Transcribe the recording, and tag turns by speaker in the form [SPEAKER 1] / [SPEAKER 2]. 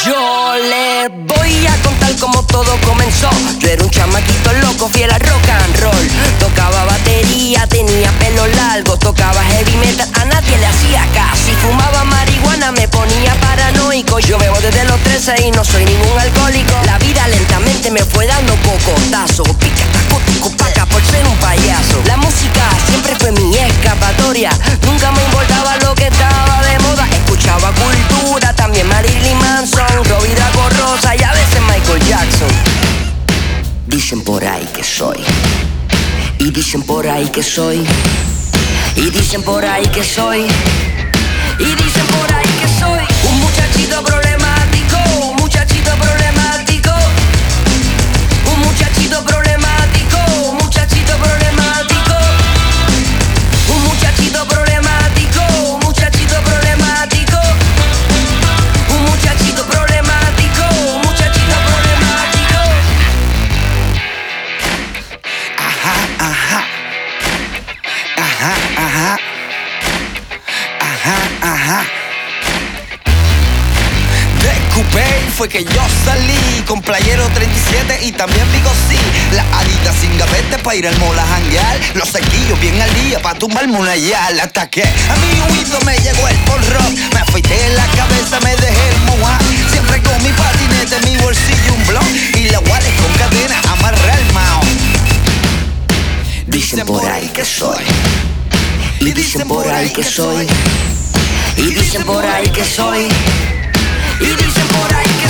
[SPEAKER 1] Yo le voy a contar cómo todo comenzó. Yo era un chamaquito loco, fiel al rock and roll. Tocaba batería, tenía pelo largo. Tocaba heavy metal, a nadie le hacía caso. Si fumaba marihuana me ponía paranoico. Yo bebo desde los 13 y no soy ningún alcohólico. La vida lentamente me fue dando cocotazos. Pica, taco, tuco, paca por ser un payaso. La música siempre fue mi escapatoria. Nunca me importaba lo que estaba de moda. Escuchaba cultura, también Marilyn Manson, Robbie Draco Rosa y a veces Michael Jackson. Dicen por ahí que soy, y dicen por ahí que soy, y dicen por ahí que soy, y dicen por ahí que soy un muchachito problemático, un muchachito problemático, un muchachito problemático, un muchachito problemático, un muchachito problemático, un muchachito problemático, un muchachito problemático, un muchachito problemático.
[SPEAKER 2] Ajá, ajá, ajá, ajá, ajá, ajá. De Coupé fue que yo salí con playero 37 y también bigosí. La adita sin gavete pa' ir al mall a janguear. Los sequillos bien al día pa' tumbarme una yal. Hasta que a mi oído me llegó el punk rock. Me afeité la cabeza, me dejé el mohawk. Siempre con mi patinete, mi bolsillo un blog. Y la wallet con cadena amarré al mao.
[SPEAKER 1] Dicen por ahí que soy, y dicen por ahí que soy, y dicen por ahí que soy, y dicen por ahí que